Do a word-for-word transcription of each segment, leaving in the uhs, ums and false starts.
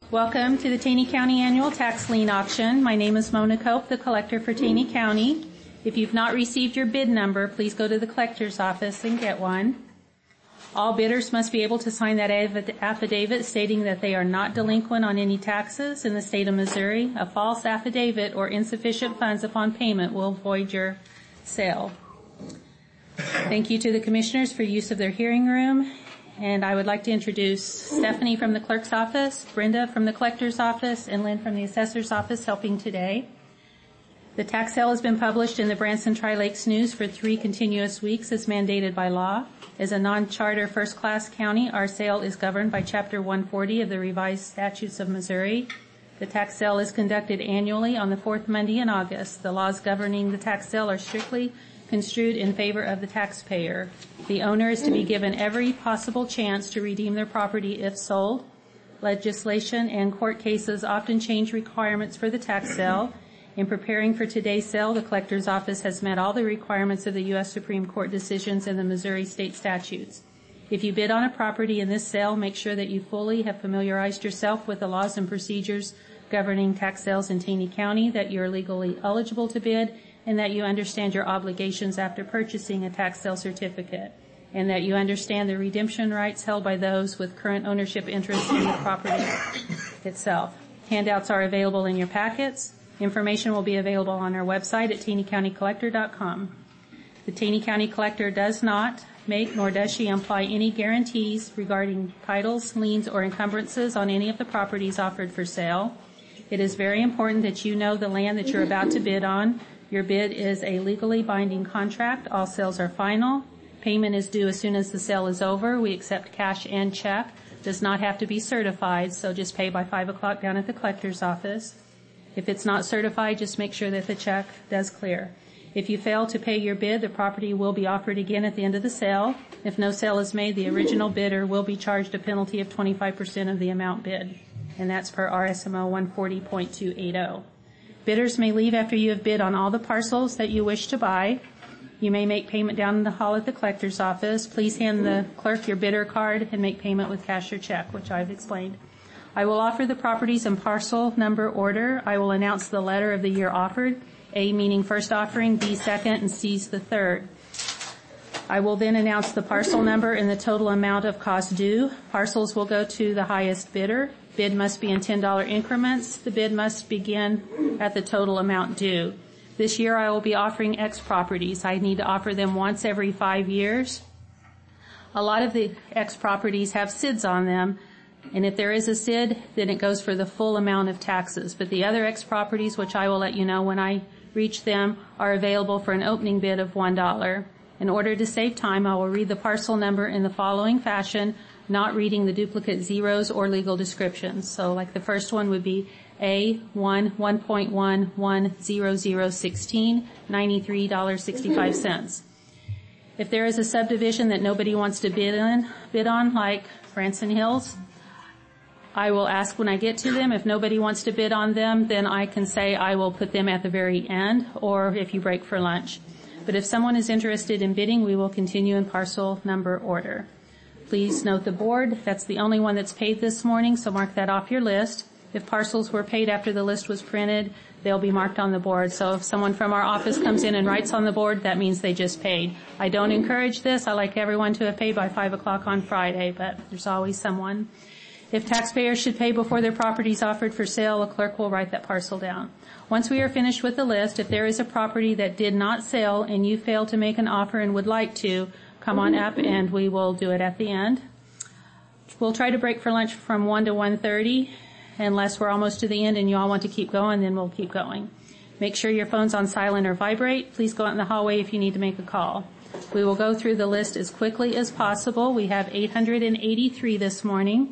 Welcome to the Taney County Annual Tax Lien Auction. My name is Mona Cope, the collector for Taney County. If you've not received your bid number, please go to the collector's office and get one. All bidders must be able to sign that affidavit stating that they are not delinquent on any taxes in the state of Missouri. A false affidavit or insufficient funds upon payment will void your sale. Thank you to the commissioners for use of their hearing room. And I would like to introduce Stephanie from the clerk's office, Brenda from the collector's office, and Lynn from the assessor's office helping today. The tax sale has been published in the Branson Tri-Lakes News for three continuous weeks as mandated by law. As a non-charter first-class county, our sale is governed by Chapter one forty of the Revised Statutes of Missouri. The tax sale is conducted annually on the fourth Monday in August. The laws governing the tax sale are strictly construed in favor of the taxpayer. The owner is to be given every possible chance to redeem their property if sold. Legislation and court cases often change requirements for the tax sale. In preparing for today's sale, the collector's office has met all the requirements of the U S Supreme Court decisions and the Missouri state statutes. If you bid on a property in this sale, make sure that you fully have familiarized yourself with the laws and procedures governing tax sales in Taney County, that you're legally eligible to bid, and that you understand your obligations after purchasing a tax sale certificate, and that you understand the redemption rights held by those with current ownership interests in the property itself. Handouts are available in your packets. Information will be available on our website at taney county collector dot com. The Taney County Collector does not make, nor does she imply, any guarantees regarding titles, liens, or encumbrances on any of the properties offered for sale. It is very important that you know the land that you're about to bid on. Your bid is a legally binding contract. All sales are final. Payment is due as soon as the sale is over. We accept cash and check. Does not have to be certified, so just pay by five o'clock down at the collector's office. If it's not certified, just make sure that the check does clear. If you fail to pay your bid, the property will be offered again at the end of the sale. If no sale is made, the original bidder will be charged a penalty of twenty-five percent of the amount bid, and that's per R S M O one forty point two eight zero. Bidders may leave after you have bid on all the parcels that you wish to buy. You may make payment down in the hall at the collector's office. Please hand the clerk your bidder card and make payment with cash or check, which I've explained. I will offer the properties in parcel number order. I will announce the letter of the year offered, A meaning first offering, B second, and C's the third. I will then announce the parcel number and the total amount of cost due. Parcels will go to the highest bidder. Bid must be in ten dollar increments. The bid must begin at the total amount due. This year I will be offering X properties. I need to offer them once every five years. A lot of the X properties have S I Ds on them, and if there is a S I D, then it goes for the full amount of taxes. But the other X properties, which I will let you know when I reach them, are available for an opening bid of one dollar. In order to save time, I will read the parcel number in the following fashion, not reading the duplicate zeros or legal descriptions. So like the first one would be A one one point one one zero zero sixteen ninety-three dollars and sixty-five cents. If there is a subdivision that nobody wants to bid in, bid on, like Branson Hills, I will ask when I get to them. If nobody wants to bid on them, then I can say I will put them at the very end, or if you break for lunch. But if someone is interested in bidding, we will continue in parcel number order. Please note the board. That's the only one that's paid this morning, so mark that off your list. If parcels were paid after the list was printed, they'll be marked on the board. So if someone from our office comes in and writes on the board, that means they just paid. I don't encourage this. I like everyone to have paid by five o'clock on Friday, but there's always someone. If taxpayers should pay before their property is offered for sale, a clerk will write that parcel down. Once we are finished with the list, if there is a property that did not sell and you fail to make an offer and would like to, come on up and we will do it at the end. We'll try to break for lunch from one to one thirty. Unless we're almost to the end and you all want to keep going, then we'll keep going. Make sure your phone's on silent or vibrate. Please go out in the hallway if you need to make a call. We will go through the list as quickly as possible. We have eight hundred eighty-three this morning.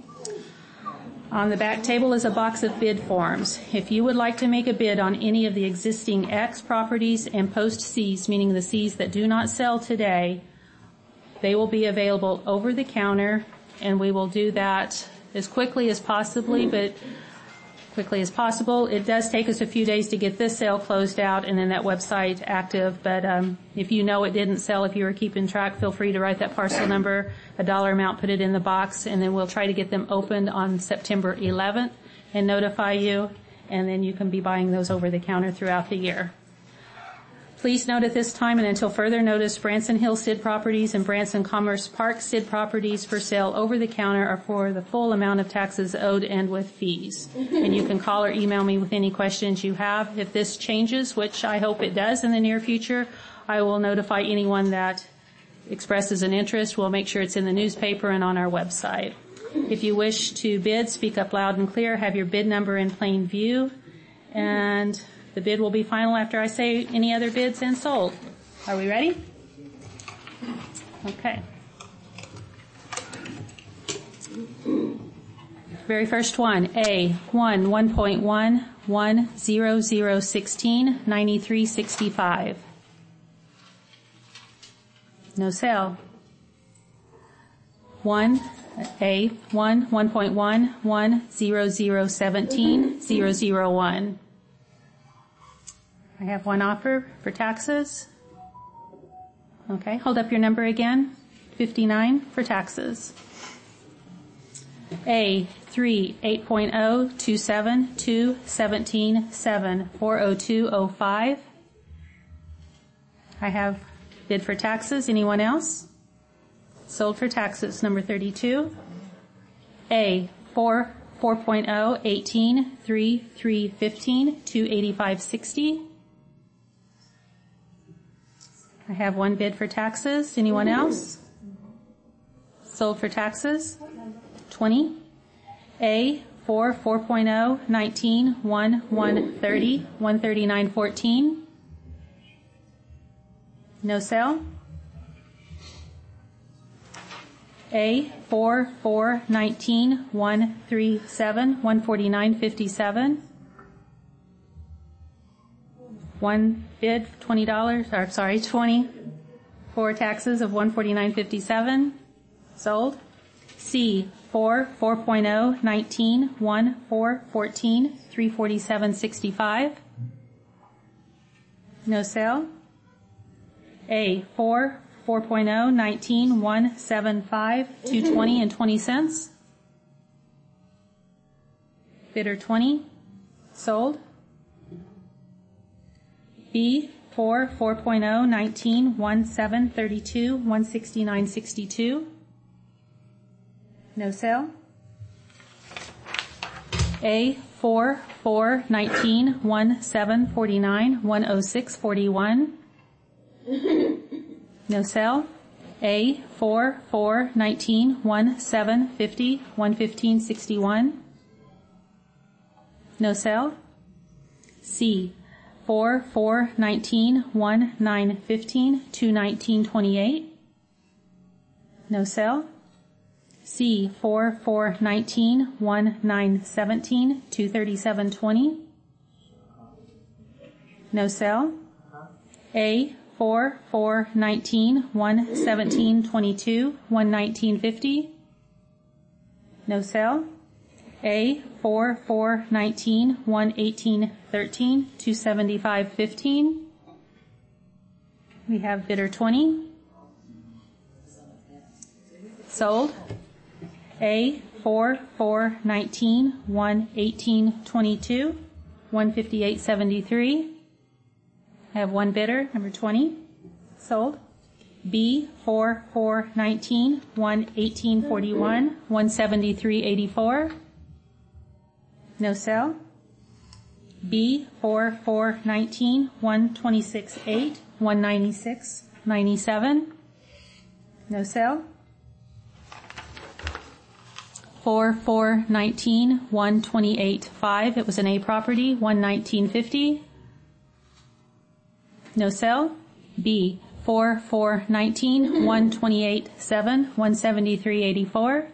On the back table is a box of bid forms. If you would like to make a bid on any of the existing X properties and post Cs, meaning the Cs that do not sell today, they will be available over the counter, and we will do that as quickly as possibly, but quickly as possible. It does take us a few days to get this sale closed out and then that website active, but um, if you know it didn't sell, if you were keeping track, feel free to write that parcel number, a dollar amount, put it in the box, and then we'll try to get them opened on September eleventh, and notify you, and then you can be buying those over the counter throughout the year. Please note at this time and until further notice, Branson Hills S I D properties and Branson Commerce Park S I D properties for sale over the counter are for the full amount of taxes owed and with fees. And you can call or email me with any questions you have. If this changes, which I hope it does in the near future, I will notify anyone that expresses an interest. We'll make sure it's in the newspaper and on our website. If you wish to bid, speak up loud and clear. Have your bid number in plain view. And the bid will be final after I say any other bids and sold. Are we ready? Okay. Very first one, A, one, one point one, one, zero, zero, sixteen, ninety-three, sixty-five. No sale. One, A, one, one point one, one, zero, zero, seventeen, zero, zero, one. I have one offer for taxes. Okay, hold up your number again. fifty-nine for taxes. A, three, eight point oh, two seven, two, seventeen, seven, four oh two oh five. I have bid for taxes. Anyone else? Sold for taxes, number thirty-two. A, four, four point oh, eighteen, three, three, fifteen, two eighty-five sixty. I have one bid for taxes. Anyone else? Sold for taxes, twenty. A, four, four point oh, nineteen, one, one thirty, one thirty-nine fourteen. No sale. A, four, four, nineteen, one, three, seven, one forty-nine fifty-seven. One bid, twenty dollars, or sorry, twenty for taxes of one forty-nine fifty-seven. Sold. C, four, four point oh, nineteen, one, four, fourteen, three forty-seven sixty-five. No sale. A, four, four point oh, nineteen, one, seven, five, two twenty and twenty cents. Bidder twenty. Sold. B, four, four point oh, nineteen, one, seven, thirty-two, one sixty-nine sixty-two. No sale. A, four, four, nineteen, one, seven, forty-nine, one oh six forty-one. No sale. A, four, four, nineteen, one, seven, fifty, one fifteen sixty-one. No sale. C, four, four, nineteen, one, nine, fifteen, two nineteen twenty-eight. No sale. C, four, four, nineteen, one, nine, seventeen, two thirty-seven twenty. No sale. A, four, four, nineteen, one, seventeen, twenty-two, one nineteen fifty. No sale. A, four, four, nineteen, one, eighteen, thirteen, two seventy-five fifteen. We have bidder twenty. Sold. A, four, four, nineteen, one, eighteen, twenty-two, one fifty-eight seventy-three. I have one bidder, number twenty. Sold. B, four, four, nineteen, one, eighteen, forty-one, one seventy-three eighty-four. No sale. B, four, four, nineteen, one, twenty-six eight, one ninety-six ninety-seven. No sale. Four, four, nineteen, one, twenty-eight five. It was an A property, one nineteen fifty. No sale. B, four, four, nineteen, one, twenty-eight seven, one seventy-three eighty-four.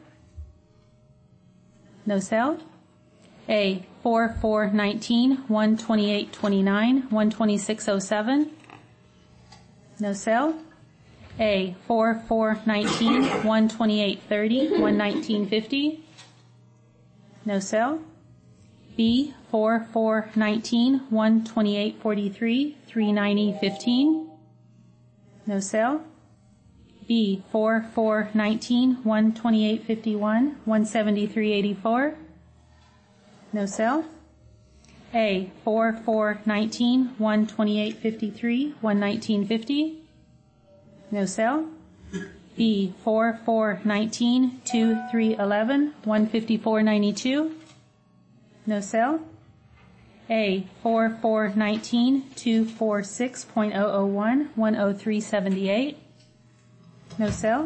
No sale. A, four, four, nineteen, one, twenty-eight twenty-nine, one twenty-six oh seven. No sale. A, four, four, nineteen, one, twenty-eight thirty, one nineteen fifty. No sale. B, four, four, nineteen, one, twenty-eight forty-three, three ninety fifteen. No sale. B, four, four, nineteen, one, twenty-eight fifty-one, one seventy-three eighty-four. No sale. A, four four nineteen, one twenty-eight fifty-three, one nineteen fifty. No sale. B, four four nineteen, two three eleven, one fifty-four ninety-two. No sale. A, four four nineteen, two forty-six point zero zero one, one oh three seventy-eight. No sale.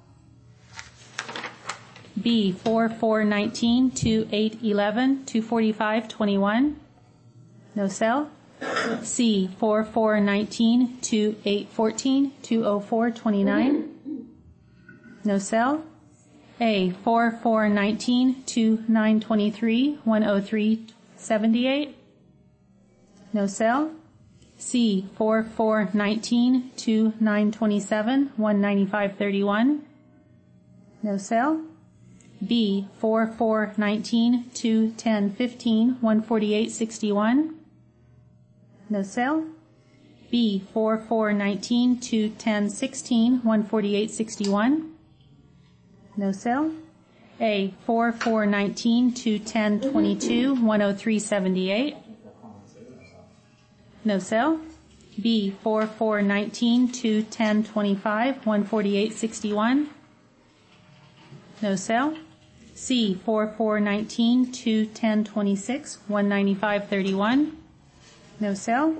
B, four four nineteen, two eight eleven, two forty-five twenty-one. No sale. C, four four nineteen, two eight fourteen, two oh four twenty-nine. No sale. A, four four nineteen, two nine twenty-three, one oh three seventy-eight. No sale. C, four four nineteen, two nine twenty-seven, one ninety-five thirty-one. No sale. B, four four nineteen, two ten fifteen, one forty-eight sixty-one. No sale. B, four four nineteen, two ten sixteen, one forty-eight sixty-one. No sale. A, four four nineteen, two ten twenty-two, one oh three seventy-eight. No sale. B, four four nineteen, two ten twenty-five, one forty-eight sixty-one. No sale. C, four four nineteen, two ten twenty-six, one ninety-five thirty-one. No sale.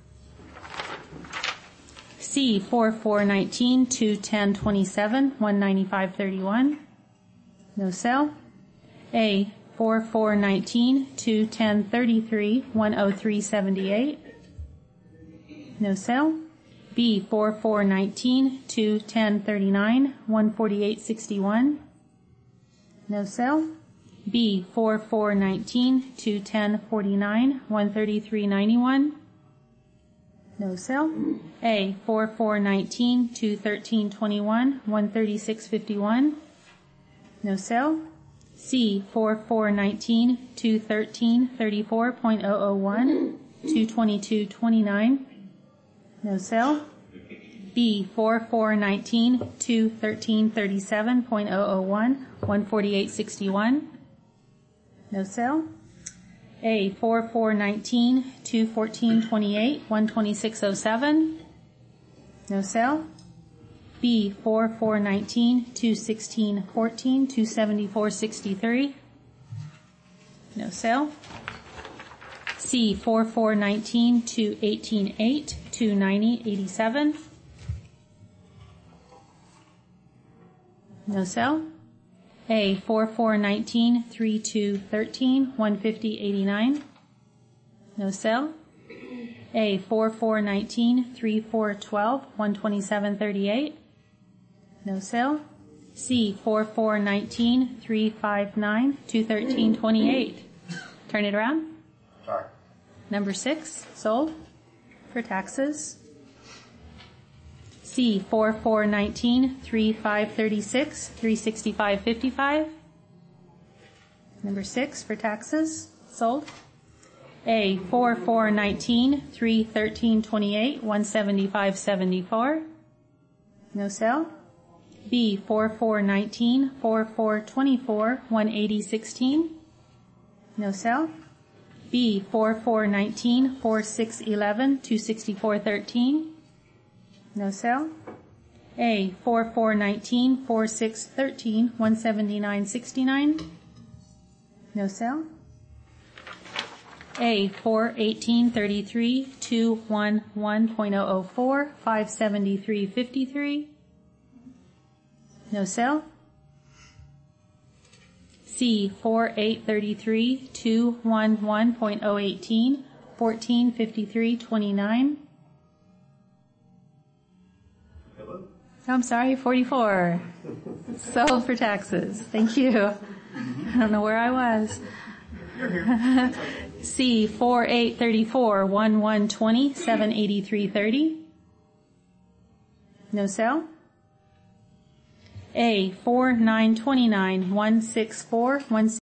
C, four four nineteen, two ten twenty-seven, one ninety-five thirty-one. No sale. A, four four nineteen, two ten thirty-three, one oh three seventy-eight. No sale. B, four four nineteen, two ten thirty-nine, one forty-eight sixty-one. No sale. B, four four nineteen, two ten forty-nine, one thirty-three ninety-one. No sale. A, four four nineteen, two thirteen twenty-one, one thirty-six fifty-one. No sale. C, four four nineteen, two thirteen thirty-four point zero zero one, two twenty-two twenty-nine. No sale. B, four four nineteen, two thirteen thirty-seven point zero zero one, one forty-eight sixty-one. No sale. A, four four nineteen, two fourteen twenty-eight, one twenty-six oh seven. No sale. B, four four nineteen, two sixteen fourteen, two seventy-four sixty-three. No sale. C, four four nineteen, two eighteen eight, two ninety eighty-seven. No sale. A, four four nineteen, three two thirteen, one fifty eighty-nine. No sale. A, four four nineteen, three four twelve, one twenty-seven thirty-eight. No sale. C, four four nineteen, three five nine, two thirteen twenty-eight. Turn it around. Sorry. Number six, sold for taxes. C, four four nineteen, three five thirty-six, three sixty-five fifty-five. Number six for taxes, sold. A, four four nineteen, three thirteen twenty-eight, one seventy-five seventy-four. No sale. B, four four nineteen, four four twenty-four, one eighty sixteen. No sale. B, four four nineteen, four six eleven, two sixty-four thirteen. No sale. A, four four nineteen, four six thirteen, one seventy-nine sixty-nine. No sale. A, four eighteen thirty-three, two eleven point zero zero four, five seventy-three fifty-three. No sale. C, four eight thirty-three, two eleven point zero one eight, fourteen fifty-three twenty-nine. Hello? I'm sorry, forty-four. Sold for taxes. Thank you. I don't know where I was. You're here. C, four eight thirty-four, one one twenty, seven eighty-three thirty. No sale. A, four nine twenty-nine, one sixty-four, one